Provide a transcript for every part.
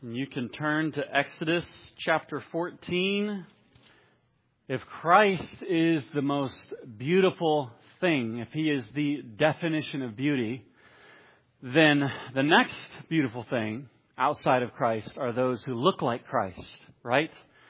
And you can turn to Exodus chapter 14. If Christ is the most beautiful thing, if He is the definition of beauty, then the next beautiful thing outside of Christ are those who look like Christ, right?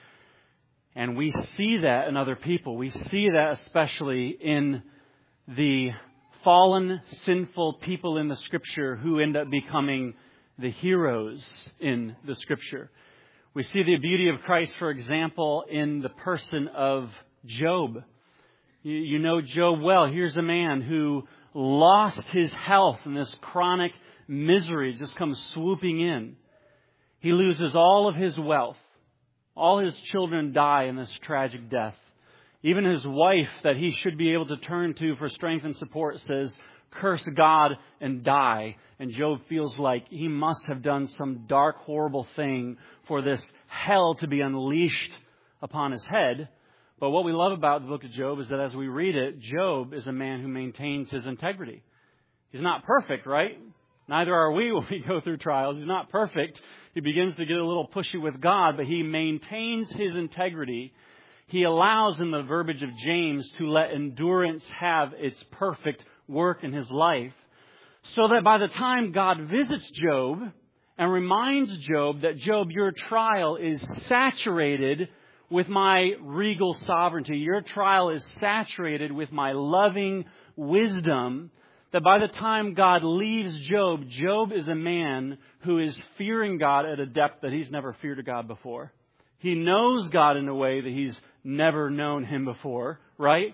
And we see that in other people. We see that especially in the fallen, sinful people in the Scripture who end up becoming the heroes in the Scripture. We see the beauty of Christ, for example, in the person of Job. You know Job well. Here's a man who lost his health and this chronic misery just comes swooping in. He loses all of his wealth. All his children die in this tragic death. Even his wife that he should be able to turn to for strength and support says, "Curse God and die." And Job feels like he must have done some dark, horrible thing for this hell to be unleashed upon his head. But what we love about the book of Job is that as we read it, Job is a man who maintains his integrity. He's not perfect, right? Neither are we when we go through trials. He's not perfect. He begins to get a little pushy with God, but he maintains his integrity. He allows, in the verbiage of James, to let endurance have its perfect work in his life, so that by the time God visits Job and reminds Job that, Job, your trial is saturated with my regal sovereignty. Your trial is saturated with my loving wisdom. That by the time God leaves Job, Job is a man who is fearing God at a depth that he's never feared a God before. He knows God in a way that he's never known Him before, right?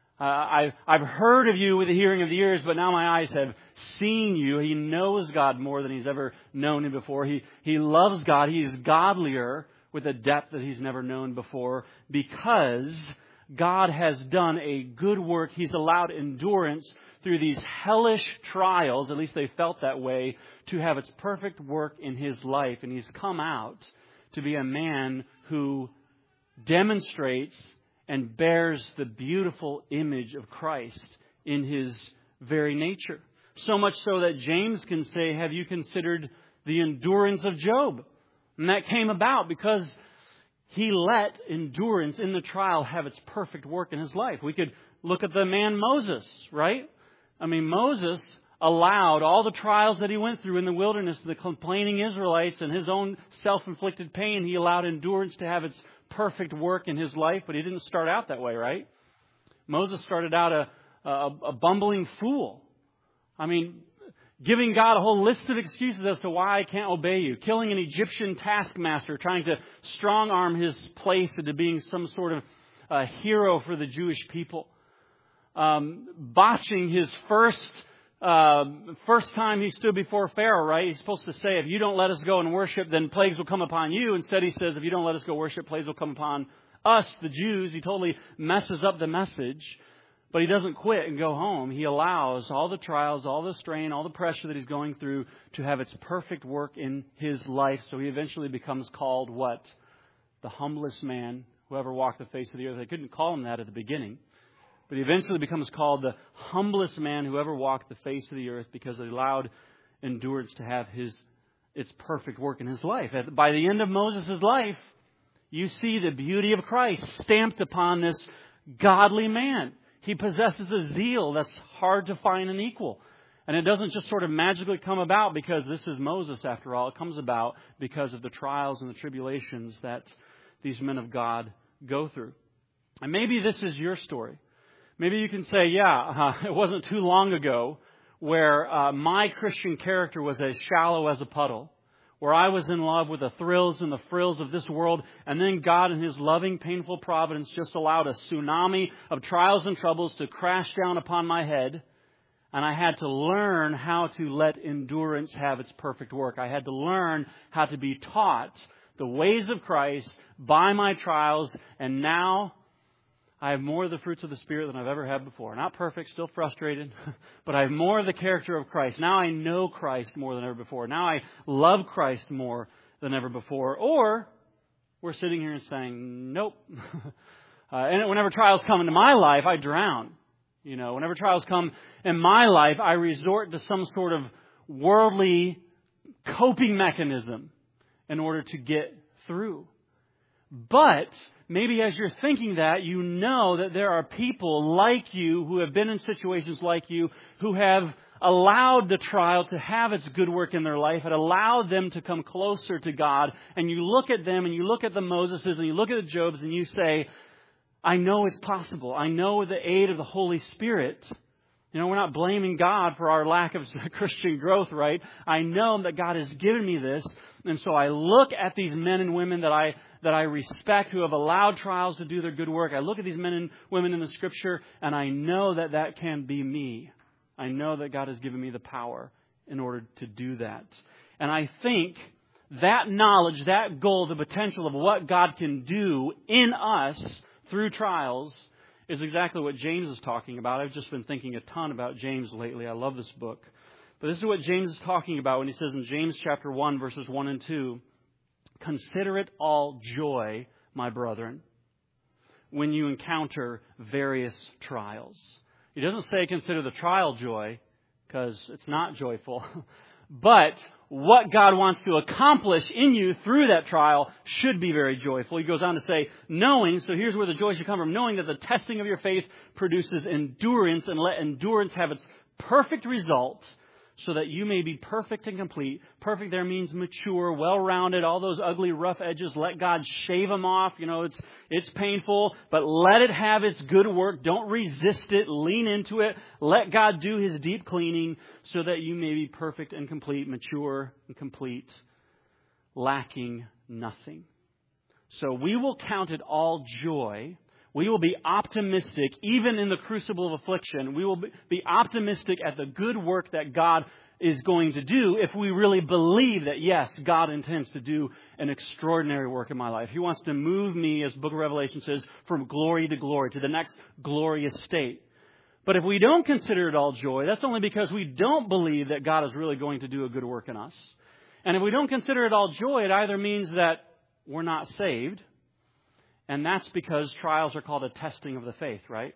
I've heard of you with the hearing of the ears, but now my eyes have seen you. He knows God more than he's ever known Him before. He loves God. He is godlier with a depth that he's never known before because God has done a good work. He's allowed endurance through these hellish trials, at least they felt that way, to have its perfect work in his life. And he's come out to be a man who demonstrates and bears the beautiful image of Christ in his very nature. So much so that James can say, have you considered the endurance of Job? And that came about because he let endurance in the trial have its perfect work in his life. We could look at the man Moses, right? I mean, Moses allowed all the trials that he went through in the wilderness, the complaining Israelites and his own self-inflicted pain. He allowed endurance to have its perfect work in his life, but he didn't start out that way, right? Moses started out a bumbling fool. I mean, giving God a whole list of excuses as to why I can't obey you. Killing an Egyptian taskmaster, trying to strong-arm his place into being some sort of hero for the Jewish people. Botching his first time he stood before Pharaoh, right? He's supposed to say, if you don't let us go and worship, then plagues will come upon you. Instead, he says, if you don't let us go worship, plagues will come upon us, the Jews. He totally messes up the message. But he doesn't quit and go home. He allows all the trials, all the strain, all the pressure that he's going through to have its perfect work in his life. So he eventually becomes called what? The humblest man who ever walked the face of the earth. They couldn't call him that at the beginning. But he eventually becomes called the humblest man who ever walked the face of the earth because he allowed endurance to have its perfect work in his life. By the end of Moses' life, you see the beauty of Christ stamped upon this godly man. He possesses a zeal that's hard to find an equal. And it doesn't just sort of magically come about because this is Moses after all. It comes about because of the trials and the tribulations that these men of God go through. And maybe this is your story. Maybe you can say, it wasn't too long ago where my Christian character was as shallow as a puddle, where I was in love with the thrills and the frills of this world, and then God in His loving, painful providence just allowed a tsunami of trials and troubles to crash down upon my head, and I had to learn how to let endurance have its perfect work. I had to learn how to be taught the ways of Christ by my trials, and now I have more of the fruits of the Spirit than I've ever had before. Not perfect, still frustrated, but I have more of the character of Christ. Now I know Christ more than ever before. Now I love Christ more than ever before. Or we're sitting here and saying, nope. And whenever trials come into my life, I drown. Whenever trials come in my life, I resort to some sort of worldly coping mechanism. in order to get through. But maybe as you're thinking that, you know that there are people like you who have been in situations like you who have allowed the trial to have its good work in their life. It allowed them to come closer to God. And you look at them and you look at the Moseses and you look at the Jobs and you say, I know it's possible. I know with the aid of the Holy Spirit. You know, we're not blaming God for our lack of Christian growth, right? I know that God has given me this. And so I look at these men and women that I respect who have allowed trials to do their good work. I look at these men and women in the Scripture and I know that that can be me. I know that God has given me the power in order to do that. And I think that knowledge, that goal, the potential of what God can do in us through trials is exactly what James is talking about. I've just been thinking a ton about James lately. I love this book. But this is what James is talking about when he says in James chapter 1, verses 1 and 2, consider it all joy, my brethren, when you encounter various trials. He doesn't say consider the trial joy, because it's not joyful. But what God wants to accomplish in you through that trial should be very joyful. He goes on to say, knowing, so here's where the joy should come from, knowing that the testing of your faith produces endurance, and let endurance have its perfect result, so that you may be perfect and complete. Perfect there means mature, well-rounded, all those ugly, rough edges. Let God shave them off. You know, it's painful, but let it have its good work. Don't resist it. Lean into it. Let God do His deep cleaning so that you may be perfect and complete, mature and complete, lacking nothing. So we will count it all joy. We will be optimistic, even in the crucible of affliction. We will be optimistic at the good work that God is going to do if we really believe that, yes, God intends to do an extraordinary work in my life. He wants to move me, as the book of Revelation says, from glory to glory, to the next glorious state. But if we don't consider it all joy, that's only because we don't believe that God is really going to do a good work in us. And if we don't consider it all joy, it either means that we're not saved, and that's because trials are called a testing of the faith, right?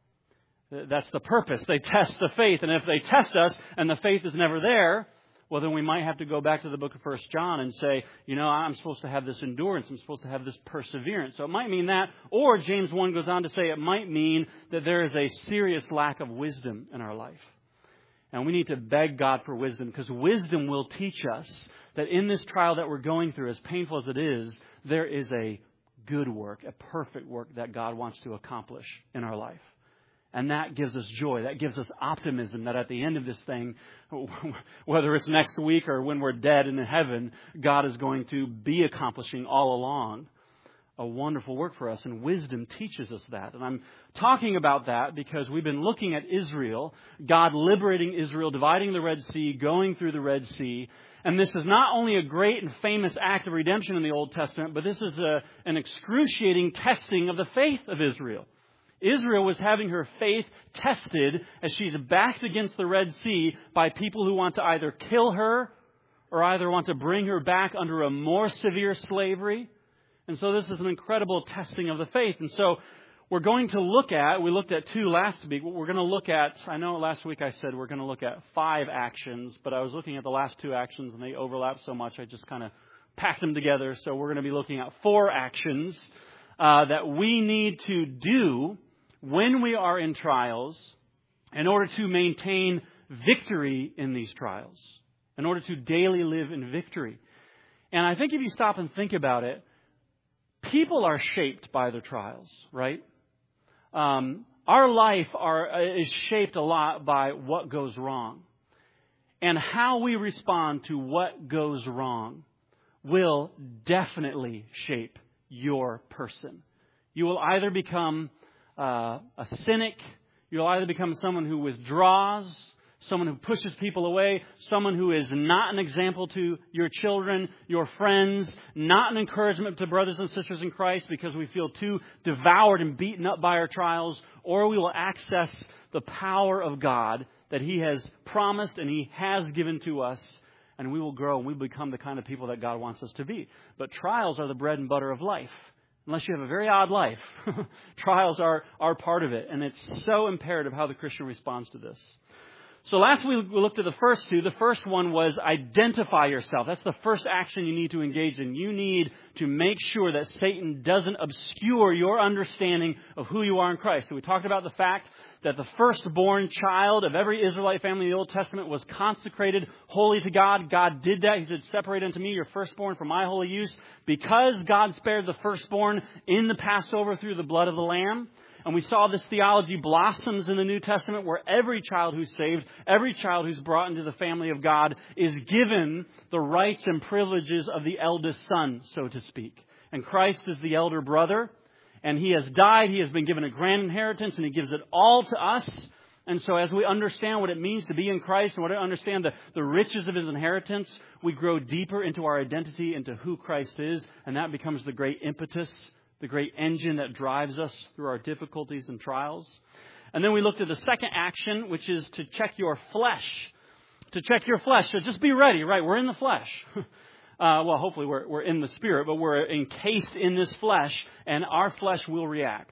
That's the purpose. They test the faith. And if they test us and the faith is never there, well, then we might have to go back to the book of 1 John and say, you know, I'm supposed to have this endurance. I'm supposed to have this perseverance. So it might mean that. Or James 1 goes on to say it might mean that there is a serious lack of wisdom in our life. And we need to beg God for wisdom, because wisdom will teach us that in this trial that we're going through, as painful as it is, there is a good work, a perfect work that God wants to accomplish in our life. And that gives us joy. That gives us optimism that at the end of this thing, whether it's next week or when we're dead and in heaven, God is going to be accomplishing all along a wonderful work for us. And wisdom teaches us that. And I'm talking about that because we've been looking at Israel, God liberating Israel, dividing the Red Sea, going through the Red Sea. And this is not only a great and famous act of redemption in the Old Testament, but this is an excruciating testing of the faith of Israel. Israel was having her faith tested as she's backed against the Red Sea by people who want to either kill her or either want to bring her back under a more severe slavery. And so this is an incredible testing of the faith. And so we're going to look at, we looked at 2 last week, we're going to look at, I know last week I said we're going to look at 5 actions, but I was looking at the last 2 actions and they overlap so much I just kind of packed them together. So we're going to be looking at 4 actions that we need to do when we are in trials in order to maintain victory in these trials, in order to daily live in victory. And I think if you stop and think about it, people are shaped by their trials, right? Our life is shaped a lot by what goes wrong. And how we respond to what goes wrong will definitely shape your person. You will either become a cynic, you'll either become someone who withdraws, someone who pushes people away, someone who is not an example to your children, your friends, not an encouragement to brothers and sisters in Christ because we feel too devoured and beaten up by our trials, or we will access the power of God that He has promised and He has given to us, and we will grow and we will become the kind of people that God wants us to be. But trials are the bread and butter of life. Unless you have a very odd life, trials are part of it. And it's so imperative how the Christian responds to this. So last week we looked at the first two. The first one was identify yourself. That's the first action you need to engage in. You need to make sure that Satan doesn't obscure your understanding of who you are in Christ. So we talked about the fact that the firstborn child of every Israelite family in the Old Testament was consecrated holy to God. God did that. He said, separate unto me your firstborn for my holy use. Because God spared the firstborn in the Passover through the blood of the Lamb. And we saw this theology blossoms in the New Testament where every child who's saved, every child who's brought into the family of God is given the rights and privileges of the eldest son, so to speak. And Christ is the elder brother, and He has died. He has been given a grand inheritance, and He gives it all to us. And so as we understand what it means to be in Christ and what we understand the riches of His inheritance, we grow deeper into our identity, into who Christ is, and that becomes the great impetus, the great engine that drives us through our difficulties and trials. And then we looked at the second action, which is to check your flesh. To check your flesh. So just be ready, right? We're in the flesh. Well, hopefully we're in the spirit, but we're encased in this flesh, and our flesh will react.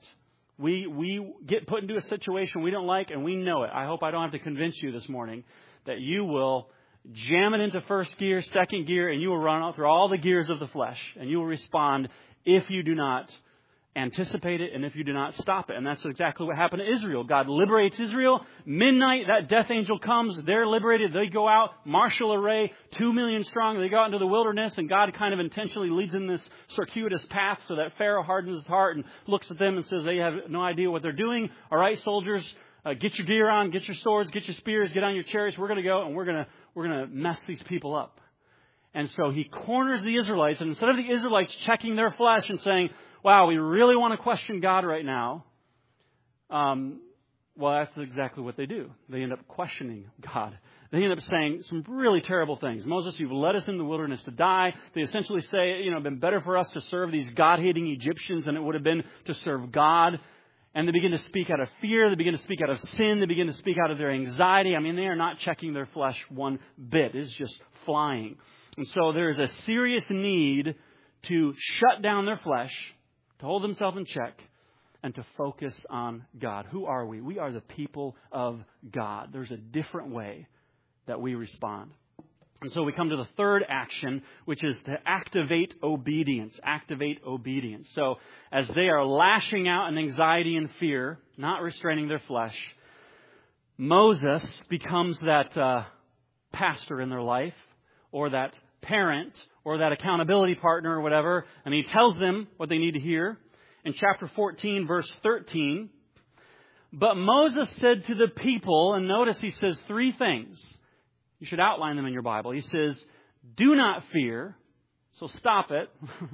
We get put into a situation we don't like, and we know it. I hope I don't have to convince you this morning that you will jam it into first gear, second gear, and you will run through all the gears of the flesh, and you will respond if you do not anticipate it and if you do not stop it. And that's exactly what happened to Israel. God liberates Israel. Midnight, that death angel comes. They're liberated. They go out, martial array, 2 million strong. They go out into the wilderness, and God kind of intentionally leads in this circuitous path so that Pharaoh hardens his heart and looks at them and says they have no idea what they're doing. All right, soldiers, get your gear on, get your swords, get your spears, get on your chariots. We're going to go, and we're going to mess these people up. And so He corners the Israelites, and instead of the Israelites checking their flesh and saying, wow, we really want to question God right now, well, that's exactly what they do. They end up questioning God. They end up saying some really terrible things. Moses, you've led us in the wilderness to die. They essentially say, it'd been better for us to serve these God-hating Egyptians than it would have been to serve God. And they begin to speak out of fear. They begin to speak out of sin. They begin to speak out of their anxiety. I mean, they are not checking their flesh one bit. It's just flying. And so there is a serious need to shut down their flesh, to hold themselves in check, and to focus on God. Who are we? We are the people of God. There's a different way that we respond. And so we come to the third action, which is to activate obedience. Activate obedience. So as they are lashing out in anxiety and fear, not restraining their flesh, Moses becomes that pastor in their life, or that parent, or that accountability partner, or whatever, and he tells them what they need to hear. In chapter 14, verse 13, but Moses said to the people, and notice he says 3 things. You should outline them in your Bible. He says, do not fear, so stop it.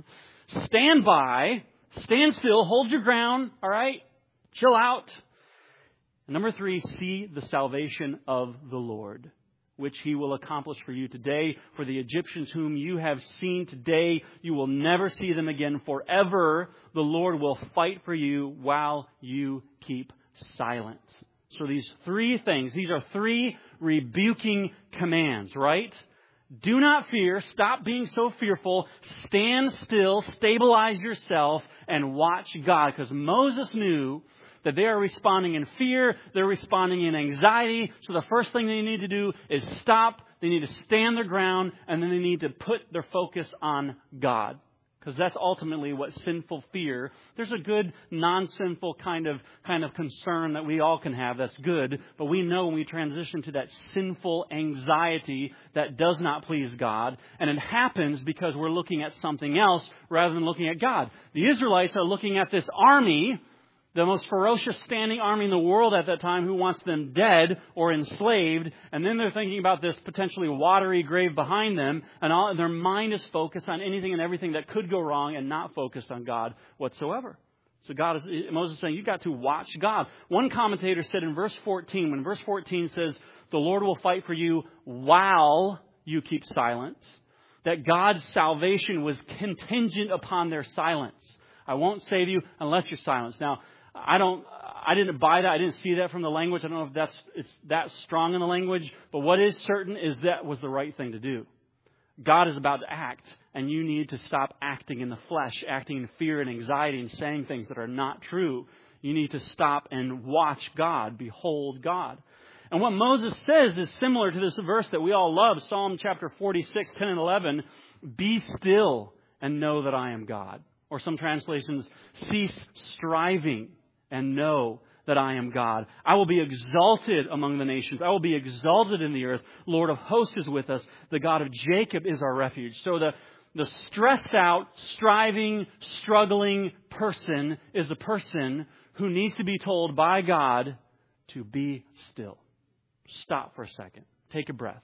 Stand by, stand still, hold your ground, all right? Chill out. And number 3, see the salvation of the Lord, which He will accomplish for you today. For the Egyptians whom you have seen today, you will never see them again forever. The Lord will fight for you while you keep silent. So these 3 things, these are 3 rebuking commands, right? Do not fear. Stop being so fearful. Stand still. Stabilize yourself and watch God. Because Moses knew that they are responding in fear, they're responding in anxiety. So the first thing they need to do is stop, they need to stand their ground, and then they need to put their focus on God. Because that's ultimately what sinful fear, there's a good non-sinful kind of concern that we all can have that's good, but we know when we transition to that sinful anxiety that does not please God, and it happens because we're looking at something else rather than looking at God. The Israelites are looking at this army, the most ferocious standing army in the world at that time, who wants them dead or enslaved. And then they're thinking about this potentially watery grave behind them. And their mind is focused on anything and everything that could go wrong and not focused on God whatsoever. So Moses is saying, you've got to watch God. One commentator said in verse 14, when verse 14 says, the Lord will fight for you while you keep silent, that God's salvation was contingent upon their silence. I won't save you unless you're silenced. Now, I didn't buy that. I didn't see that from the language. I don't know if it's that strong in the language. But what is certain is that was the right thing to do. God is about to act, and you need to stop acting in the flesh, acting in fear and anxiety and saying things that are not true. You need to stop and watch God, behold God. And what Moses says is similar to this verse that we all love, Psalm chapter 46, 10 and 11. Be still and know that I am God. Or some translations, cease striving and know that I am God. I will be exalted among the nations. I will be exalted in the earth. Lord of hosts is with us. The God of Jacob is our refuge. So the stressed out, striving, struggling person is a person who needs to be told by God to be still. Stop for a second. Take a breath.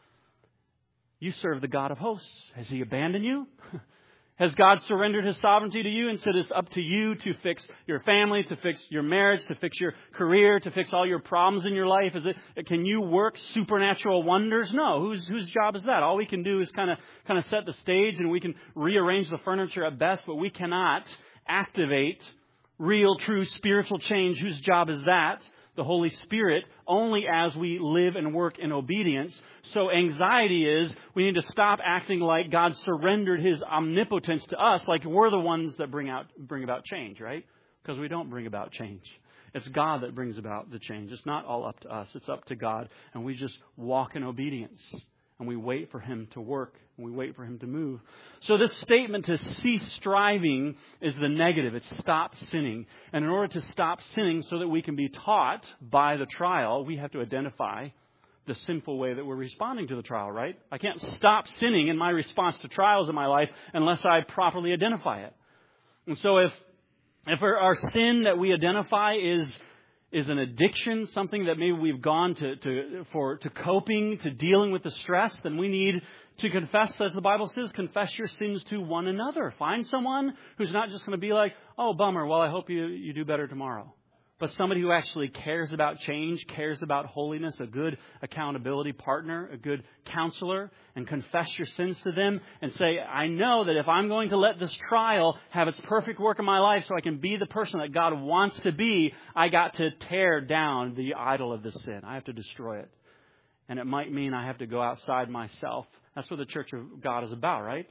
You serve the God of hosts. Has He abandoned you? Has God surrendered His sovereignty to you and said it's up to you to fix your family, to fix your marriage, to fix your career, to fix all your problems in your life? Can you work supernatural wonders? No. Whose job is that? All we can do is kind of set the stage, and we can rearrange the furniture at best, but we cannot activate real, true spiritual change. Whose job is that? The Holy Spirit, only as we live and work in obedience. So anxiety is we need to stop acting like God surrendered His omnipotence to us, like we're the ones that bring about change, right? Because we don't bring about change. It's God that brings about the change. It's not all up to us. It's up to God. And we just walk in obedience. And we wait for Him to work. And we wait for Him to move. So this statement to cease striving is the negative. It's stop sinning. And in order to stop sinning so that we can be taught by the trial, we have to identify the sinful way that we're responding to the trial, right? I can't stop sinning in my response to trials in my life unless I properly identify it. And so if our sin that we identify is an addiction, something that maybe we've gone to coping, to dealing with the stress, then we need to confess, as the Bible says, confess your sins to one another. Find someone who's not just going to be like, oh, bummer, well, I hope you do better tomorrow. But somebody who actually cares about change, cares about holiness, a good accountability partner, a good counselor, and confess your sins to them and say, I know that if I'm going to let this trial have its perfect work in my life so I can be the person that God wants to be, I got to tear down the idol of the sin. I have to destroy it. And it might mean I have to go outside myself. That's what the Church of God is about, right?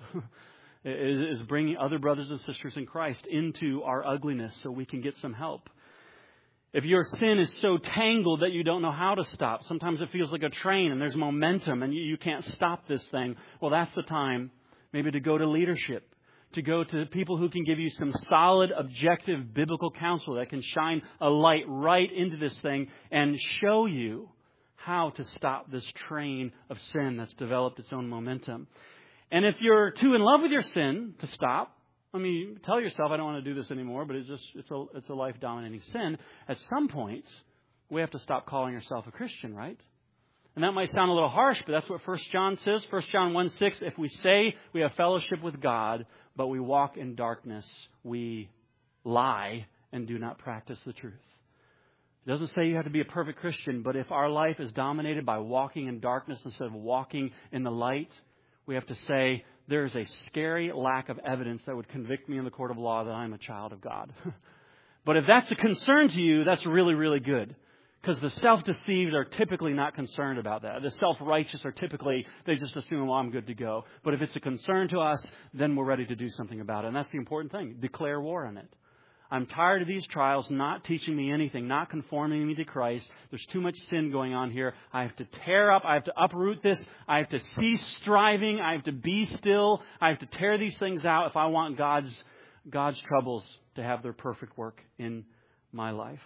is bringing other brothers and sisters in Christ into our ugliness so we can get some help. If your sin is so tangled that you don't know how to stop, sometimes it feels like a train and there's momentum and you can't stop this thing. Well, that's the time maybe to go to leadership, to go to people who can give you some solid, objective, biblical counsel that can shine a light right into this thing and show you how to stop this train of sin that's developed its own momentum. And if you're too in love with your sin to stop, tell yourself, I don't want to do this anymore, but it's a life-dominating sin. At some point, we have to stop calling ourselves a Christian, right? And that might sound a little harsh, but that's what 1 John says. 1 John 1:6, if we say we have fellowship with God, but we walk in darkness, we lie and do not practice the truth. It doesn't say you have to be a perfect Christian, but if our life is dominated by walking in darkness instead of walking in the light, we have to say, there is a scary lack of evidence that would convict me in the court of law that I'm a child of God. But if that's a concern to you, that's really, really good. Because the self-deceived are typically not concerned about that. The self-righteous are typically, they just assume, well, I'm good to go. But if it's a concern to us, then we're ready to do something about it. And that's the important thing. Declare war on it. I'm tired of these trials not teaching me anything, not conforming me to Christ. There's too much sin going on here. I have to tear up. I have to uproot this. I have to cease striving. I have to be still. I have to tear these things out if I want God's troubles to have their perfect work in my life.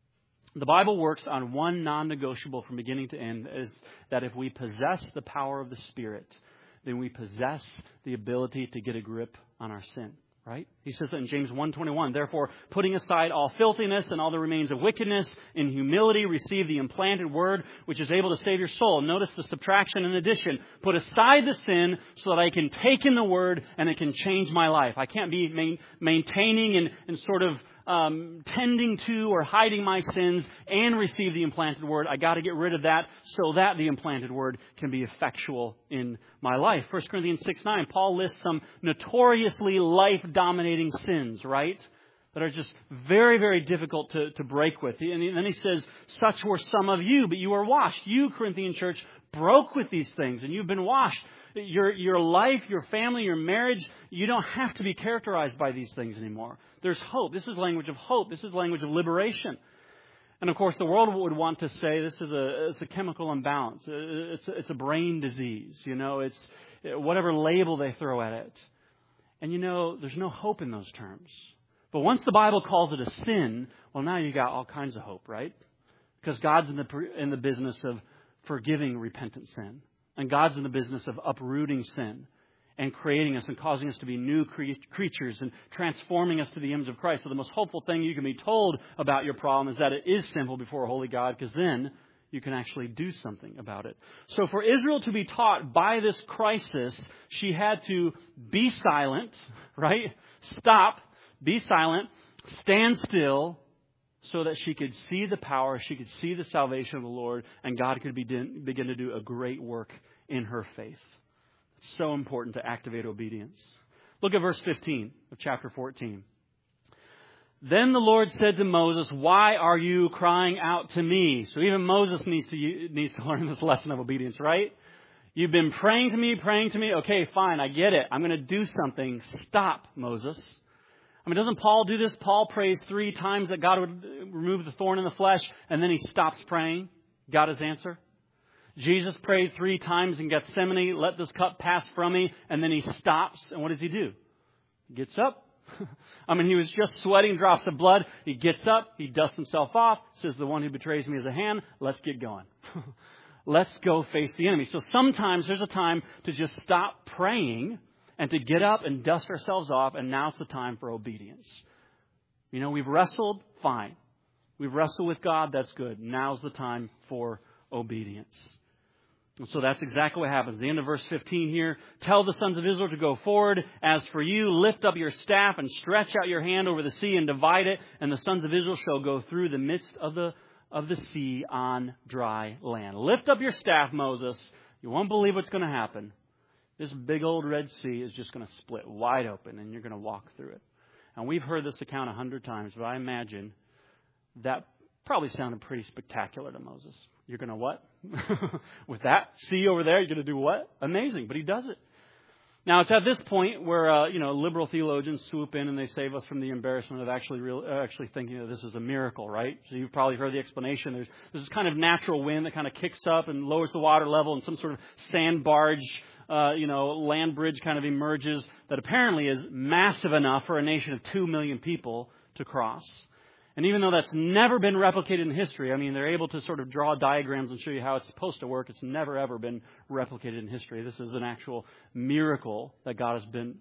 The Bible works on one non-negotiable from beginning to end, is that if we possess the power of the Spirit, then we possess the ability to get a grip on our sin. Right? He says that in James 1:21. Therefore, putting aside all filthiness and all the remains of wickedness, in humility receive the implanted word, which is able to save your soul. Notice the subtraction and addition. Put aside the sin so that I can take in the word and it can change my life. I can't be maintaining and sort of tending to or hiding my sins and receive the implanted word. I got to get rid of that so that the implanted word can be effectual in my life. 1 Corinthians 6:9, Paul lists some notoriously life-dominating sins, right? That are just very, very difficult to break with. And then he says, such were some of you, but you were washed. You, Corinthian church, broke with these things and you've been washed. Your life, your family, your marriage, you don't have to be characterized by these things anymore. There's hope. This is language of hope. This is language of liberation. And of course, the world would want to say this is it's a chemical imbalance. It's a brain disease. It's whatever label they throw at it. And there's no hope in those terms. But once the Bible calls it a sin, well, now you got all kinds of hope, right? Because God's in the business of forgiving repentant sin. And God's in the business of uprooting sin and creating us and causing us to be new creatures and transforming us to the image of Christ. So the most hopeful thing you can be told about your problem is that it is simple before a holy God, because then you can actually do something about it. So for Israel to be taught by this crisis, she had to be silent, right? Stop, be silent, stand still, so that she could see the power, she could see the salvation of the Lord, and God could begin to do a great work in her faith. It's so important to activate obedience. Look at verse 15 of chapter 14. Then the Lord said to Moses, "Why are you crying out to me?" So even Moses needs to learn this lesson of obedience, right? You've been praying to me. Okay, fine, I get it. I'm going to do something. Stop, Moses. Doesn't Paul do this? Paul prays 3 times that God would remove the thorn in the flesh, and then he stops praying. Got his answer. Jesus prayed 3 times in Gethsemane, "Let this cup pass from me," and then he stops. And what does he do? He gets up. He was just sweating drops of blood. He gets up. He dusts himself off. Says, "The one who betrays me is a hand. Let's get going." Let's go face the enemy. So sometimes there's a time to just stop praying and to get up and dust ourselves off. And now it's the time for obedience. We've wrestled. Fine. We've wrestled with God. That's good. Now's the time for obedience. And so that's exactly what happens. The end of verse 15 here. "Tell the sons of Israel to go forward. As for you, lift up your staff and stretch out your hand over the sea and divide it. And the sons of Israel shall go through the midst of the sea on dry land." Lift up your staff, Moses. You won't believe what's going to happen. This big old Red Sea is just going to split wide open, and you're going to walk through it. And we've heard this account 100 times, but I imagine that probably sounded pretty spectacular to Moses. You're going to what? With that sea over there, you're going to do what? Amazing. But he does it. Now, it's at this point where, liberal theologians swoop in and they save us from the embarrassment of actually thinking that this is a miracle, right? So you've probably heard the explanation. There's this kind of natural wind that kind of kicks up and lowers the water level, and some sort of sand barge, land bridge kind of emerges that apparently is massive enough for a nation of 2 million people to cross. And even though that's never been replicated in history, they're able to sort of draw diagrams and show you how it's supposed to work. It's never, ever been replicated in history. This is an actual miracle that God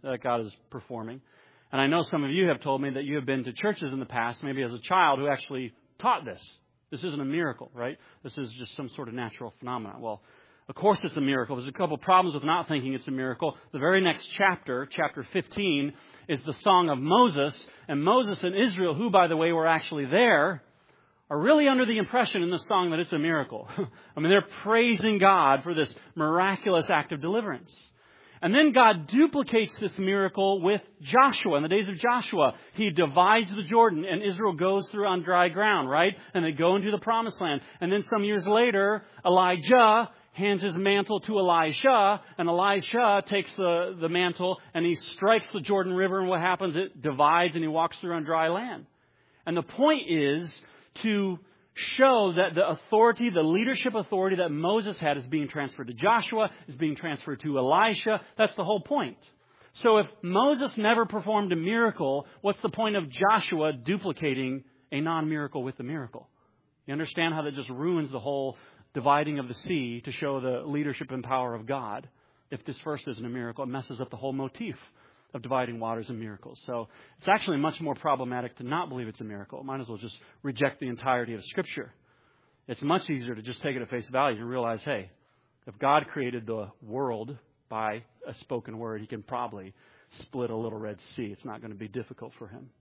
is performing. And I know some of you have told me that you have been to churches in the past, maybe as a child, who actually taught this. This isn't a miracle, right? This is just some sort of natural phenomenon. Well, of course it's a miracle. There's a couple of problems with not thinking it's a miracle. The very next chapter, chapter 15, is the song of Moses. And Moses and Israel, who, by the way, were actually there, are really under the impression in this song that it's a miracle. They're praising God for this miraculous act of deliverance. And then God duplicates this miracle with Joshua. In the days of Joshua, he divides the Jordan, and Israel goes through on dry ground, right? And they go into the promised land. And then some years later, Elijah hands his mantle to Elisha, and Elisha takes the mantle and he strikes the Jordan River, and what happens? It divides and he walks through on dry land. And the point is to show that the authority, the leadership authority that Moses had is being transferred to Joshua, is being transferred to Elisha. That's the whole point. So if Moses never performed a miracle, what's the point of Joshua duplicating a non-miracle with the miracle? You understand how that just ruins the whole dividing of the sea to show the leadership and power of God. If this first isn't a miracle, it messes up the whole motif of dividing waters and miracles. So it's actually much more problematic to not believe it's a miracle. Might as well just reject the entirety of Scripture. It's much easier to just take it at face value and realize, hey, if God created the world by a spoken word, he can probably split a little Red Sea. It's not going to be difficult for him.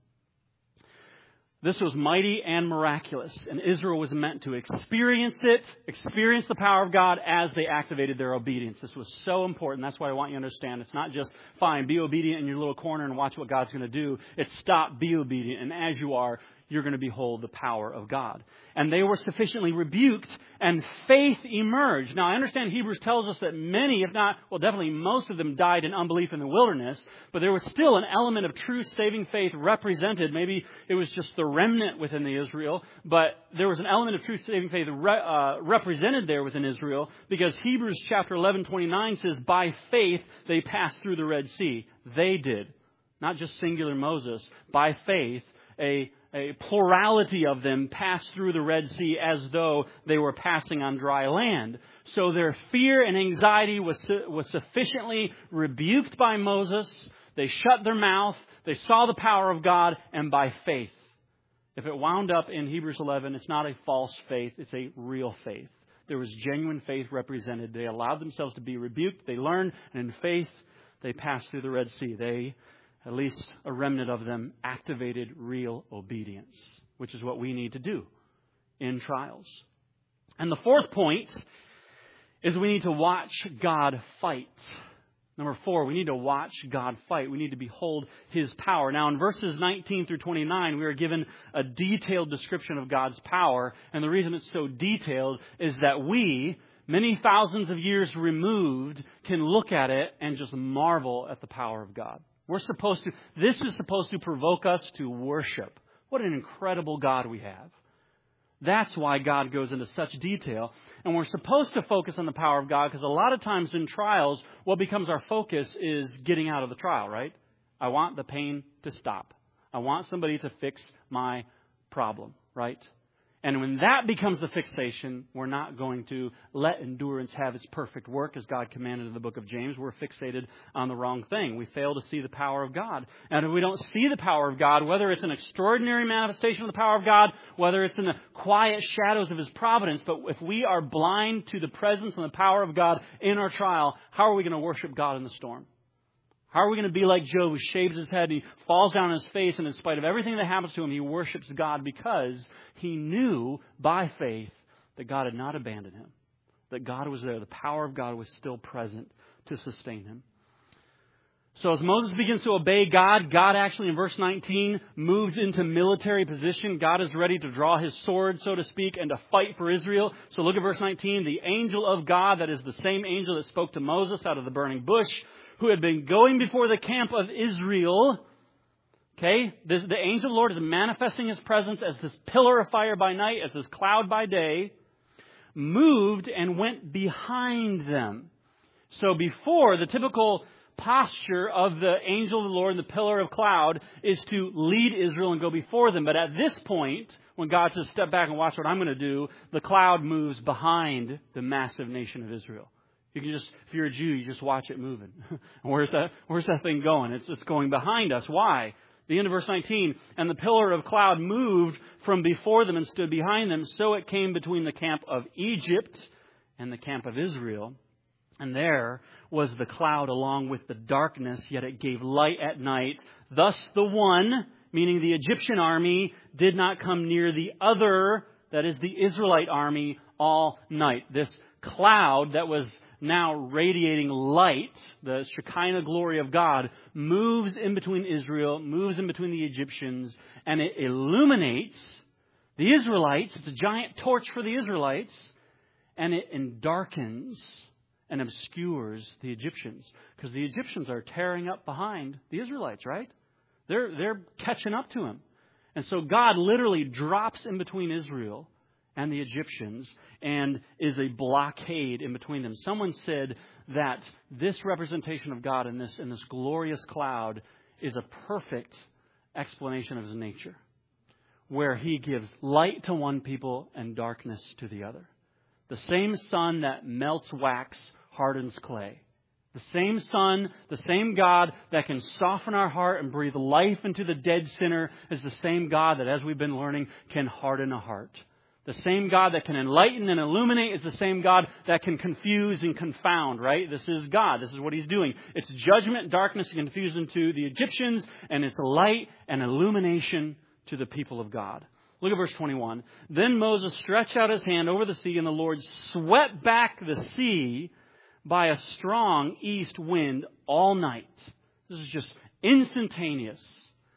This was mighty and miraculous, and Israel was meant to experience the power of God as they activated their obedience. This was so important. That's why I want you to understand. It's not just, fine, be obedient in your little corner and watch what God's going to do. It's stop, be obedient, and as you are, you're going to behold the power of God. And they were sufficiently rebuked, and faith emerged. Now, I understand Hebrews tells us that many, if not, well, definitely most of them died in unbelief in the wilderness, but there was still an element of true saving faith represented. Maybe it was just the remnant within the Israel, but there was an element of true saving faith represented there within Israel, because Hebrews chapter 11:29 says, by faith they passed through the Red Sea. They did. Not just singular Moses. By faith, a plurality of them passed through the Red Sea as though they were passing on dry land. So their fear and anxiety was sufficiently rebuked by Moses. They shut their mouth. They saw the power of God, and by faith. If it wound up in Hebrews 11, it's not a false faith. It's a real faith. There was genuine faith represented. They allowed themselves to be rebuked. They learned, and in faith, they passed through the Red Sea. They, at least a remnant of them, activated real obedience, which is what we need to do in trials. And the fourth point is we need to watch God fight. Number 4, we need to watch God fight. We need to behold His power. Now, in verses 19 through 29, we are given a detailed description of God's power. And the reason it's so detailed is that we, many thousands of years removed, can look at it and just marvel at the power of God. This is supposed to provoke us to worship. What an incredible God we have. That's why God goes into such detail. And we're supposed to focus on the power of God, because a lot of times in trials, what becomes our focus is getting out of the trial, right? I want the pain to stop. I want somebody to fix my problem, right? And when that becomes the fixation, we're not going to let endurance have its perfect work, as God commanded in the book of James. We're fixated on the wrong thing. We fail to see the power of God. And if we don't see the power of God, whether it's an extraordinary manifestation of the power of God, whether it's in the quiet shadows of His providence, but if we are blind to the presence and the power of God in our trial, how are we going to worship God in the storm? How are we going to be like Job, who shaves his head and he falls down on his face, and in spite of everything that happens to him, he worships God because he knew by faith that God had not abandoned him, that God was there. The power of God was still present to sustain him. So as Moses begins to obey God, God actually in verse 19 moves into military position. God is ready to draw His sword, so to speak, and to fight for Israel. So look at verse 19. The angel of God, that is the same angel that spoke to Moses out of the burning bush, who had been going before the camp of Israel. Okay, the angel of the Lord is manifesting His presence as this pillar of fire by night, as this cloud by day, moved and went behind them. So before, the typical posture of the angel of the Lord and the pillar of cloud is to lead Israel and go before them. But at this point, when God says, step back and watch what I'm going to do, the cloud moves behind the massive nation of Israel. You can just, if you're a Jew, you just watch it moving. Where's that thing going? It's going behind us. Why? The end of verse 19, and the pillar of cloud moved from before them and stood behind them. So it came between the camp of Egypt and the camp of Israel. And there was the cloud along with the darkness, yet it gave light at night. Thus the one, meaning the Egyptian army, did not come near the other, that is the Israelite army, all night. This cloud that was now radiating light, the Shekinah glory of God, moves in between Israel, moves in between the Egyptians, and it illuminates the Israelites. It's a giant torch for the Israelites, and it darkens and obscures the Egyptians, because the Egyptians are tearing up behind the Israelites, right? They're catching up to them. And so God literally drops in between Israel and the Egyptians and is a blockade in between them. Someone said that this representation of God in this glorious cloud is a perfect explanation of His nature, where He gives light to one people and darkness to the other. The same sun that melts wax hardens clay. The same Son, the same God that can soften our heart and breathe life into the dead sinner is the same God that, as we've been learning, can harden a heart. The same God that can enlighten and illuminate is the same God that can confuse and confound, right? This is God. This is what He's doing. It's judgment, darkness, and confusion to the Egyptians, and it's light and illumination to the people of God. Look at verse 21. Then Moses stretched out his hand over the sea, and the Lord swept back the sea by a strong east wind all night. This is just instantaneous.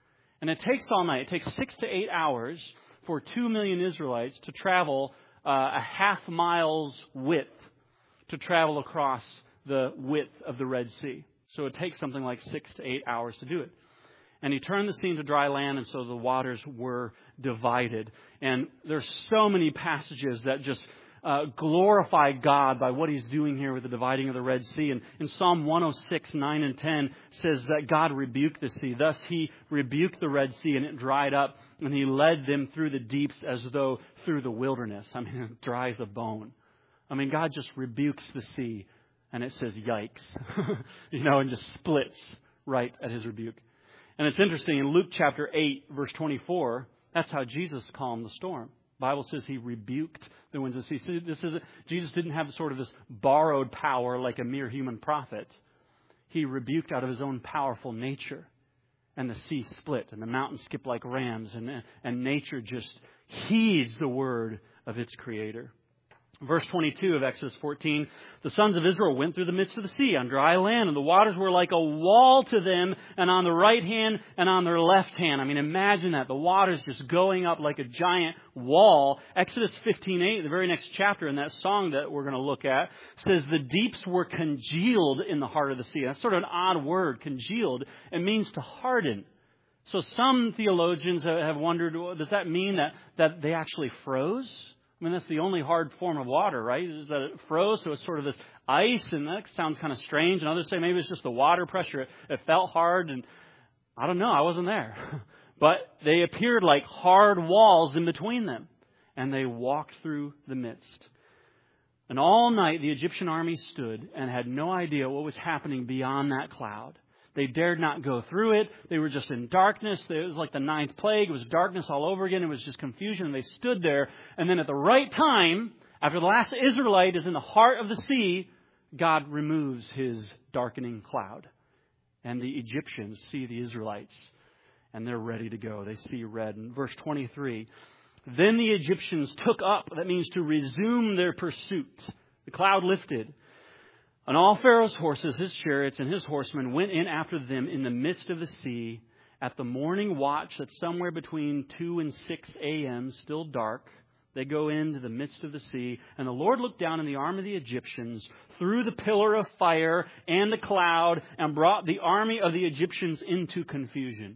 And it takes all night. It takes 6 to 8 hours for 2 million Israelites to travel a half mile's width to travel across the width of the Red Sea. So it takes something like 6 to 8 hours to do it. And he turned the sea into dry land, and so the waters were divided. And there's so many passages that just glorify God by what he's doing here with the dividing of the Red Sea. And in Psalm 106, 9 and 10 says that God rebuked the sea. Thus he rebuked the Red Sea, and it dried up, and he led them through the deeps as though through the wilderness. I mean, dry as a bone. I mean, God just rebukes the sea, and it says, yikes, and just splits right at his rebuke. And it's interesting, in Luke chapter 8, verse 24, that's how Jesus calmed the storm. The Bible says he rebuked the winds of the sea. So Jesus didn't have sort of this borrowed power like a mere human prophet. He rebuked out of his own powerful nature. And the sea split, and the mountains skipped like rams, and nature just heeds the word of its creator. Verse 22 of Exodus 14, the sons of Israel went through the midst of the sea on dry land, and the waters were like a wall to them, and on the right hand and on their left hand. I mean, imagine that. The waters just going up like a giant wall. Exodus 15:8, the very next chapter in that song that we're going to look at, says the deeps were congealed in the heart of the sea. That's sort of an odd word, congealed. It means to harden. So some theologians have wondered, well, does that mean that they actually froze? I mean, that's the only hard form of water, right? Is that it froze, so it's sort of this ice, and that sounds kind of strange. And others say maybe it's just the water pressure. It felt hard, and I don't know. I wasn't there. But they appeared like hard walls in between them, and they walked through the midst. And all night the Egyptian army stood and had no idea what was happening beyond that cloud. They dared not go through it. They were just in darkness. It was like the ninth plague. It was darkness all over again. It was just confusion. And they stood there. And then at the right time, after the last Israelite is in the heart of the sea, God removes his darkening cloud. And the Egyptians see the Israelites. And they're ready to go. They see red. In verse 23, then the Egyptians took up, that means to resume their pursuit. The cloud lifted. And all Pharaoh's horses, his chariots, and his horsemen went in after them in the midst of the sea at the morning watch, that's somewhere between 2 and 6 a.m., still dark. They go into the midst of the sea. And the Lord looked down in the arm of the Egyptians through the pillar of fire and the cloud and brought the army of the Egyptians into confusion.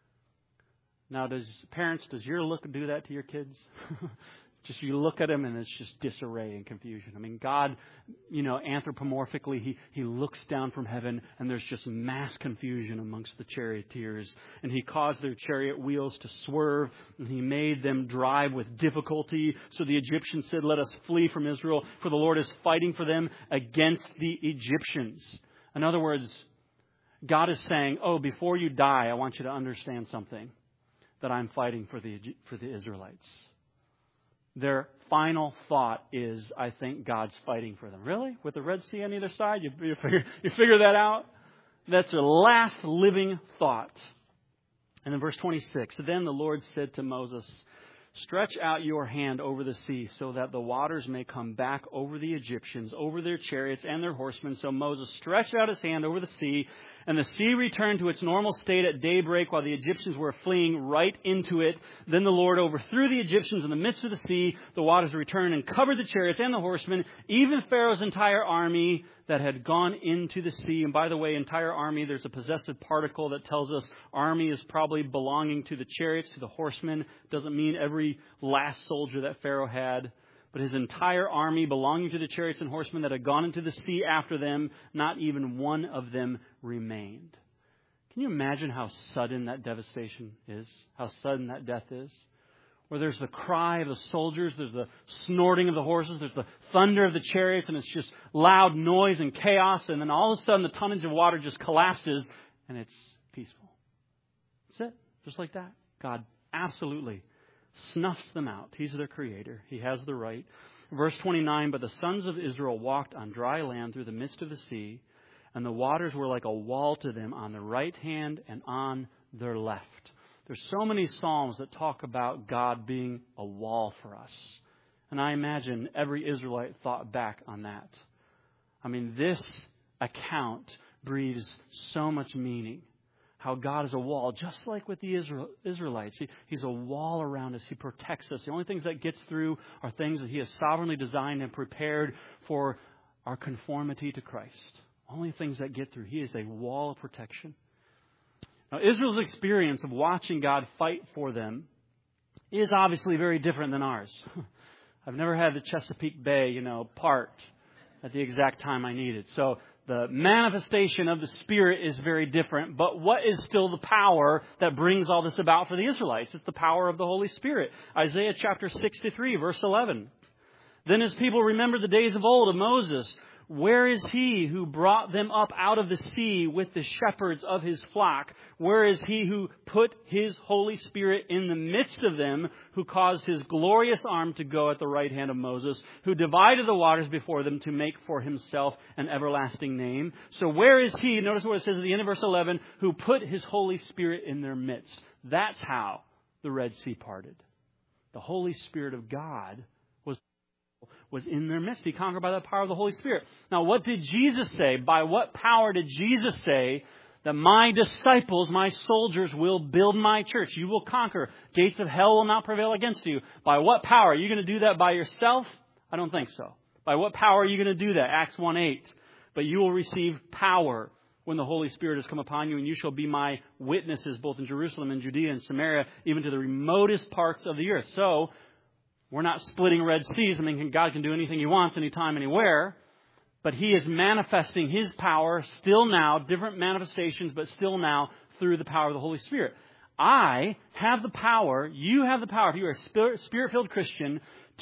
Now, does your look do that to your kids? Just you look at them and it's just disarray and confusion. I mean, God, anthropomorphically, He looks down from heaven and there's just mass confusion amongst the charioteers. And He caused their chariot wheels to swerve and He made them drive with difficulty. So the Egyptians said, let us flee from Israel, for the Lord is fighting for them against the Egyptians. In other words, God is saying, before you die, I want you to understand something, that I'm fighting for the Israelites. Their final thought is, I think God's fighting for them. Really? With the Red Sea on either side? You figure that out? That's their last living thought. And in verse 26, then the Lord said to Moses, stretch out your hand over the sea so that the waters may come back over the Egyptians, over their chariots and their horsemen. So Moses stretched out his hand over the sea, and the sea returned to its normal state at daybreak while the Egyptians were fleeing right into it. Then the Lord overthrew the Egyptians in the midst of the sea. The waters returned and covered the chariots and the horsemen, even Pharaoh's entire army that had gone into the sea. And by the way, entire army, there's a possessive particle that tells us army is probably belonging to the chariots, to the horsemen. Doesn't mean every last soldier that Pharaoh had, but his entire army belonging to the chariots and horsemen that had gone into the sea after them. Not even one of them remained. Can you imagine how sudden that devastation is? How sudden that death is? Where there's the cry of the soldiers, there's the snorting of the horses, there's the thunder of the chariots, and it's just loud noise and chaos. And then all of a sudden the tonnage of water just collapses and it's peaceful. That's it. Just like that. God absolutely snuffs them out. He's their creator. He has the right. Verse 29, but the sons of Israel walked on dry land through the midst of the sea, and the waters were like a wall to them on their right hand and on their left. There's so many Psalms that talk about God being a wall for us. And I imagine every Israelite thought back on that. I mean, this account breathes so much meaning. how God is a wall, just like with the Israelites. He's a wall around us. He protects us. The only things that gets through are things that He has sovereignly designed and prepared for our conformity to Christ. Only things that get through. He is a wall of protection. Now, Israel's experience of watching God fight for them is obviously very different than ours. I've never had the Chesapeake Bay, part at the exact time I need it. So the manifestation of the Spirit is very different. But what is still the power that brings all this about for the Israelites? It's the power of the Holy Spirit. Isaiah chapter 63, verse 11. Then His people remembered the days of old of Moses. Where is He who brought them up out of the sea with the shepherds of His flock? Where is He who put His Holy Spirit in the midst of them, who caused His glorious arm to go at the right hand of Moses, who divided the waters before them to make for Himself an everlasting name? So where is He, notice what it says at the end of verse 11, who put His Holy Spirit in their midst? That's how the Red Sea parted. The Holy Spirit of God was in their midst. He conquered by the power of the Holy Spirit. Now, what did Jesus say? By what power did Jesus say that my disciples, my soldiers, will build my church? You will conquer. Gates of hell will not prevail against you. By what power? Are you going to do that by yourself? I don't think so. By what power are you going to do that? Acts 1:8. But you will receive power when the Holy Spirit has come upon you, and you shall be my witnesses both in Jerusalem and Judea and Samaria, even to the remotest parts of the earth. So, we're not splitting Red Seas. I mean, God can do anything He wants, anytime, anywhere. But He is manifesting His power still now, different manifestations, but still now through the power of the Holy Spirit. I have the power, you have the power, if you are a Spirit-filled Christian,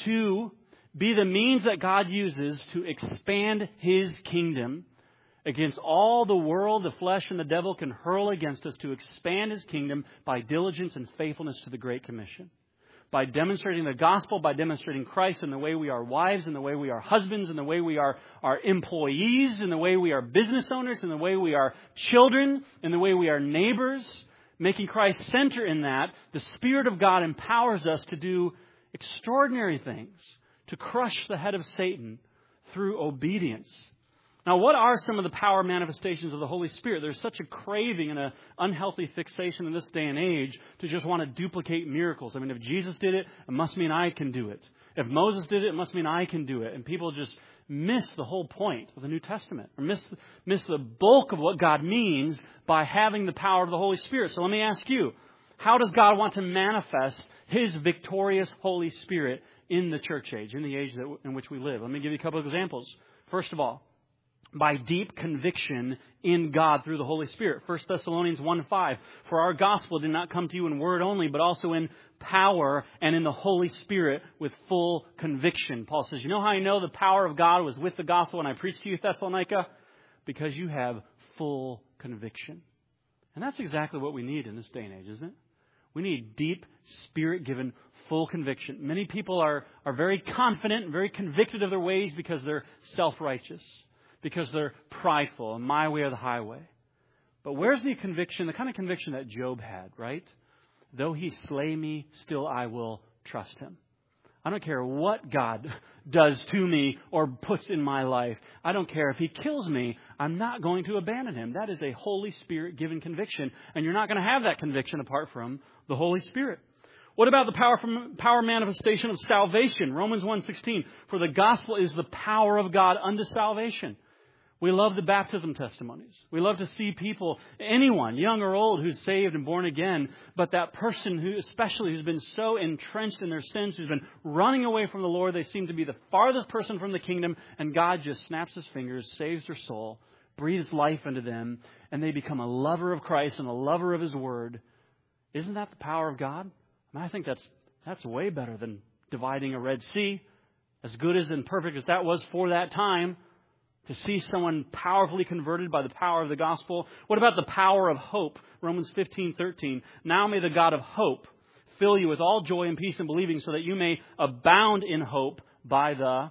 to be the means that God uses to expand His kingdom against all the world, the flesh, and the devil can hurl against us, to expand His kingdom by diligence and faithfulness to the Great Commission. By demonstrating the gospel, by demonstrating Christ in the way we are wives, in the way we are husbands, in the way we are employees, in the way we are business owners, in the way we are children, in the way we are neighbors, making Christ center in that, the Spirit of God empowers us to do extraordinary things, to crush the head of Satan through obedience. Now, what are some of the power manifestations of the Holy Spirit? There's such a craving and an unhealthy fixation in this day and age to just want to duplicate miracles. I mean, if Jesus did it, it must mean I can do it. If Moses did it, it must mean I can do it. And people just miss the whole point of the New Testament, or miss the bulk of what God means by having the power of the Holy Spirit. So let me ask you, how does God want to manifest His victorious Holy Spirit in the church age, in the age in which we live? Let me give you a couple of examples. First of all, by deep conviction in God through the Holy Spirit. 1 Thessalonians 1:5. For our gospel did not come to you in word only, but also in power and in the Holy Spirit with full conviction. Paul says, you know how I know the power of God was with the gospel when I preached to you, Thessalonica? Because you have full conviction. And that's exactly what we need in this day and age, isn't it? We need deep, Spirit-given, full conviction. Many people are very confident and very convicted of their ways because they're self-righteous, because they're prideful, and my way or the highway. But where's the conviction, the kind of conviction that Job had, right? Though He slay me, still I will trust Him. I don't care what God does to me or puts in my life. I don't care if He kills me. I'm not going to abandon Him. That is a Holy Spirit-given conviction. And you're not going to have that conviction apart from the Holy Spirit. What about the power manifestation of salvation? Romans 1:16. For the gospel is the power of God unto salvation. We love the baptism testimonies. We love to see people, anyone, young or old, who's saved and born again. But that person who's been so entrenched in their sins, who's been running away from the Lord, they seem to be the farthest person from the kingdom. And God just snaps His fingers, saves their soul, breathes life into them, and they become a lover of Christ and a lover of His Word. Isn't that the power of God? I mean, I think that's way better than dividing a Red Sea. As good as and perfect as that was for that time, to see someone powerfully converted by the power of the gospel. What about the power of hope? Romans 15:13. Now may the God of hope fill you with all joy and peace in believing, so that you may abound in hope by the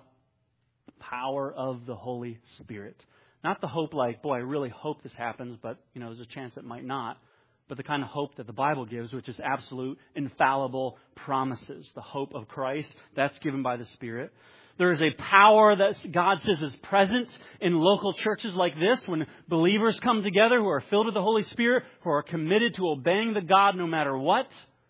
power of the Holy Spirit. Not the hope like, boy, I really hope this happens, but there's a chance it might not. But the kind of hope that the Bible gives, which is absolute, infallible promises. The hope of Christ, that's given by the Spirit. There is a power that God says is present in local churches like this when believers come together who are filled with the Holy Spirit, who are committed to obeying the God no matter what.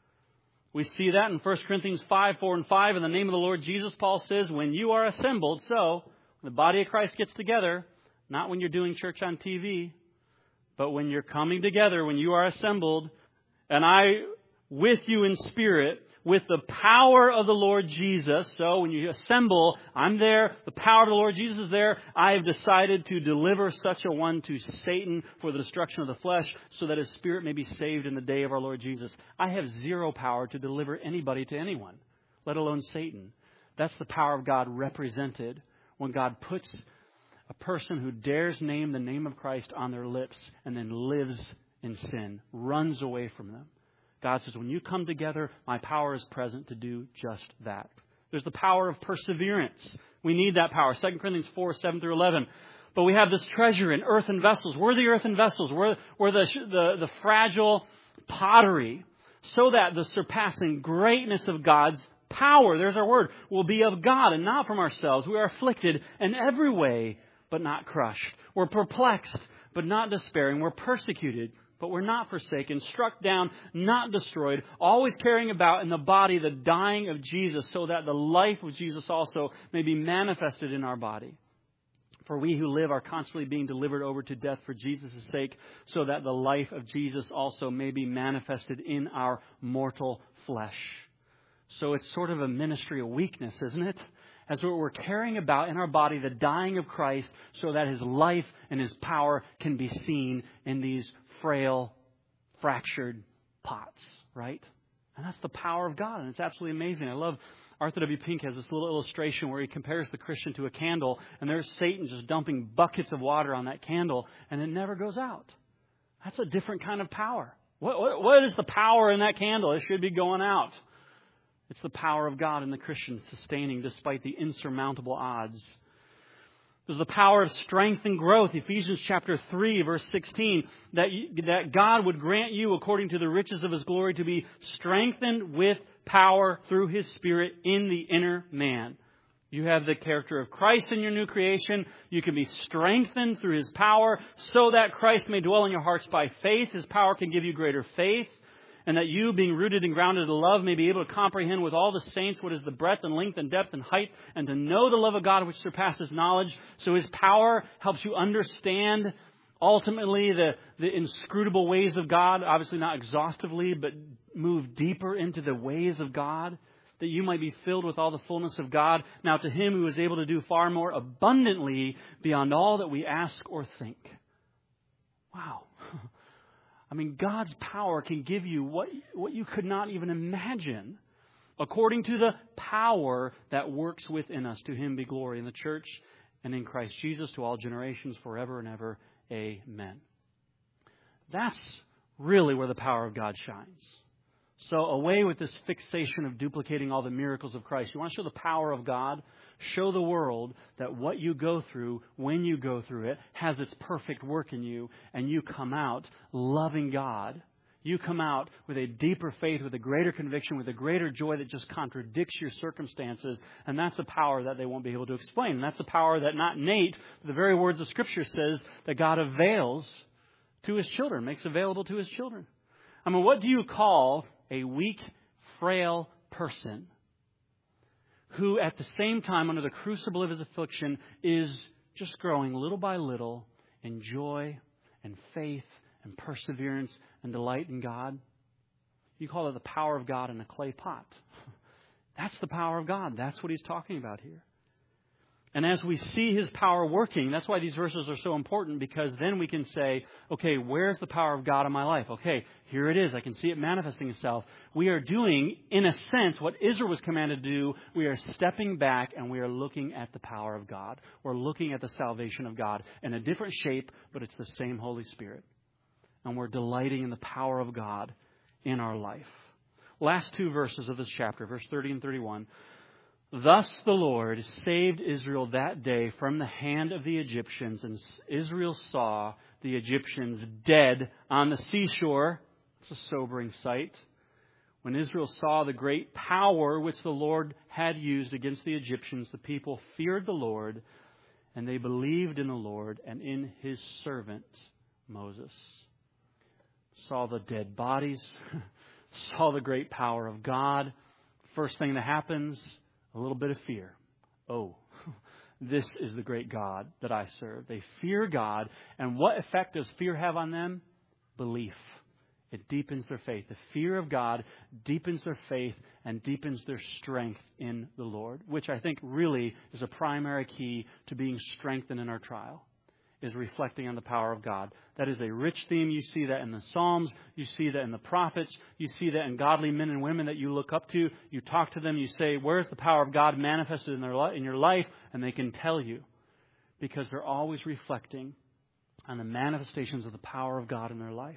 We see that in 1 Corinthians 5, 4 and 5. In the name of the Lord Jesus, Paul says, when you are assembled, so when the body of Christ gets together, not when you're doing church on TV, but when you're coming together, when you are assembled, and I with you in spirit, with the power of the Lord Jesus. So when you assemble, I'm there. The power of the Lord Jesus is there. I have decided to deliver such a one to Satan for the destruction of the flesh, so that his spirit may be saved in the day of our Lord Jesus. I have zero power to deliver anybody to anyone, let alone Satan. That's the power of God represented when God puts a person who dares name the name of Christ on their lips and then lives in sin, runs away from them. God says, when you come together, my power is present to do just that. There's the power of perseverance. We need that power. 2 Corinthians 4, 7 through 11. But we have this treasure in earthen vessels. We're the earthen vessels. We're the fragile pottery, so that the surpassing greatness of God's power, there's our word, will be of God and not from ourselves. We are afflicted in every way, but not crushed. We're perplexed, but not despairing. We're persecuted, but we're not forsaken, struck down, not destroyed, always carrying about in the body the dying of Jesus, so that the life of Jesus also may be manifested in our body. For we who live are constantly being delivered over to death for Jesus' sake, so that the life of Jesus also may be manifested in our mortal flesh. So it's sort of a ministry of weakness, isn't it? As we're carrying about in our body the dying of Christ, so that His life and His power can be seen in these frail, fractured pots, right? And that's the power of God, and it's absolutely amazing. I love Arthur W. Pink has this little illustration where he compares the Christian to a candle, and there's Satan just dumping buckets of water on that candle, and it never goes out. That's a different kind of power. What is the power in that candle? It should be going out. It's the power of God in the Christian sustaining despite the insurmountable odds. There's the power of strength and growth. Ephesians chapter 3, verse 16, that God would grant you, according to the riches of His glory, to be strengthened with power through His Spirit in the inner man. You have the character of Christ in your new creation. You can be strengthened through His power so that Christ may dwell in your hearts by faith. His power can give you greater faith. And that you, being rooted and grounded in love, may be able to comprehend with all the saints what is the breadth and length and depth and height, and to know the love of God which surpasses knowledge. So His power helps you understand ultimately the inscrutable ways of God. Obviously not exhaustively, but move deeper into the ways of God, that you might be filled with all the fullness of God. Now to Him who is able to do far more abundantly beyond all that we ask or think. Wow. I mean, God's power can give you what you could not even imagine, according to the power that works within us. To Him be glory in the church and in Christ Jesus to all generations forever and ever. Amen. That's really where the power of God shines. So away with this fixation of duplicating all the miracles of Christ. You want to show the power of God? Show the world that what you go through, when you go through it, has its perfect work in you, and you come out loving God. You come out with a deeper faith, with a greater conviction, with a greater joy that just contradicts your circumstances. And that's a power that they won't be able to explain. And that's a power that not innate, the very words of Scripture says that God avails to His children, makes available to His children. I mean, what do you call a weak, frail person who at the same time, under the crucible of his affliction, is just growing little by little in joy and faith and perseverance and delight in God? You call it the power of God in a clay pot. That's the power of God. That's what He's talking about here. And as we see His power working, that's why these verses are so important, because then we can say, okay, where's the power of God in my life? Okay, here it is. I can see it manifesting itself. We are doing, in a sense, what Israel was commanded to do. We are stepping back and we are looking at the power of God. We're looking at the salvation of God in a different shape, but it's the same Holy Spirit. And we're delighting in the power of God in our life. Last two verses of this chapter, verse 30 and 31. Thus the Lord saved Israel that day from the hand of the Egyptians, and Israel saw the Egyptians dead on the seashore. It's a sobering sight. When Israel saw the great power which the Lord had used against the Egyptians, the people feared the Lord, and they believed in the Lord and in His servant Moses. Saw the dead bodies, saw the great power of God. First thing that happens, a little bit of fear. Oh, this is the great God that I serve. They fear God. And what effect does fear have on them? Belief. It deepens their faith. The fear of God deepens their faith and deepens their strength in the Lord, which I think really is a primary key to being strengthened in our trial, is reflecting on the power of God. That is a rich theme. You see that in the Psalms. You see that in the prophets. You see that in godly men and women that you look up to. You talk to them. You say, where's the power of God manifested in your life? And they can tell you, because they're always reflecting on the manifestations of the power of God in their life.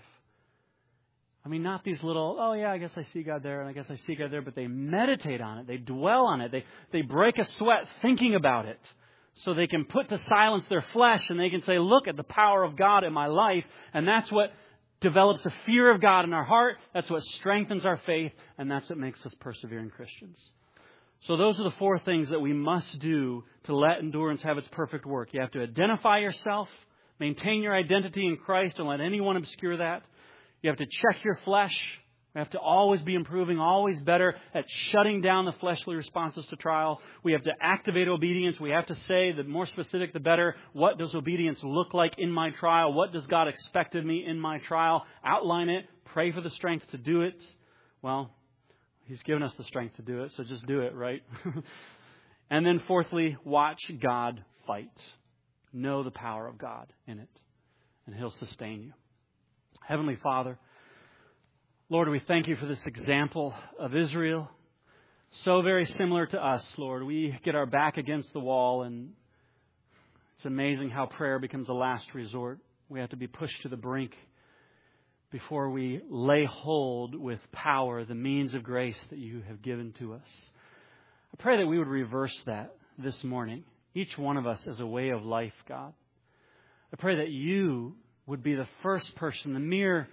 I mean, not these little, oh yeah, I guess I see God there, and I guess I see God there, but they meditate on it. They dwell on it. They break a sweat thinking about it so they can put to silence their flesh and they can say, look at the power of God in my life. And that's what develops a fear of God in our heart. That's what strengthens our faith, and that's what makes us persevering Christians. So those are the 4 things that we must do to let endurance have its perfect work. You have to identify yourself, maintain your identity in Christ, don't let anyone obscure that. You have to check your flesh. We have to always be improving, always better at shutting down the fleshly responses to trial. We have to activate obedience. We have to say, the more specific, the better. What does obedience look like in my trial? What does God expect of me in my trial? Outline it. Pray for the strength to do it. Well, He's given us the strength to do it, so just do it, right? And then fourthly, watch God fight. Know the power of God in it, and He'll sustain you. Heavenly Father, Lord, we thank You for this example of Israel. So very similar to us, Lord. We get our back against the wall, and it's amazing how prayer becomes a last resort. We have to be pushed to the brink before we lay hold with power the means of grace that You have given to us. I pray that we would reverse that this morning, each one of us as a way of life, God. I pray that You would be the first person, the mere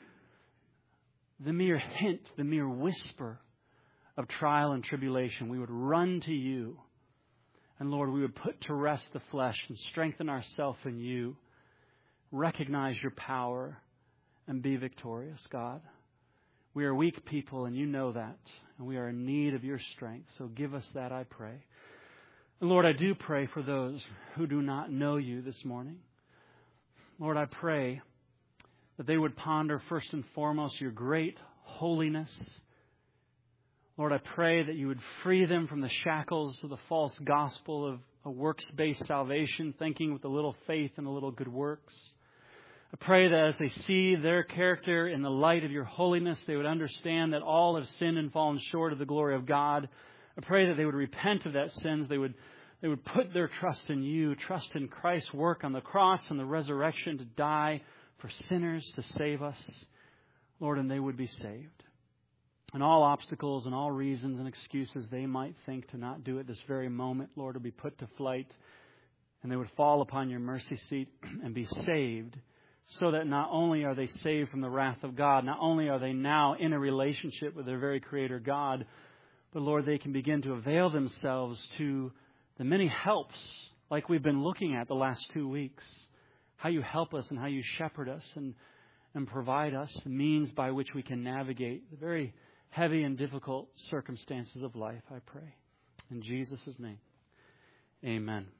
hint, the mere whisper of trial and tribulation. We would run to You. And Lord, we would put to rest the flesh and strengthen ourselves in You. Recognize Your power and be victorious, God. We are weak people, and You know that. And we are in need of Your strength. So give us that, I pray. And Lord, I do pray for those who do not know You this morning. Lord, I pray that they would ponder first and foremost Your great holiness. Lord, I pray that You would free them from the shackles of the false gospel of a works-based salvation, thinking with a little faith and a little good works. I pray that as they see their character in the light of Your holiness, they would understand that all have sinned and fallen short of the glory of God. I pray that they would repent of that sins. They would put their trust in You, trust in Christ's work on the cross and the resurrection to die for sinners, to save us, Lord, and they would be saved. And all obstacles and all reasons and excuses they might think to not do it this very moment, Lord, would be put to flight, and they would fall upon Your mercy seat and be saved, so that not only are they saved from the wrath of God, not only are they now in a relationship with their very Creator God, but Lord, they can begin to avail themselves to the many helps, like we've been looking at the last 2 weeks. How You help us and how You shepherd us and provide us the means by which we can navigate the very heavy and difficult circumstances of life, I pray. In Jesus' name, amen.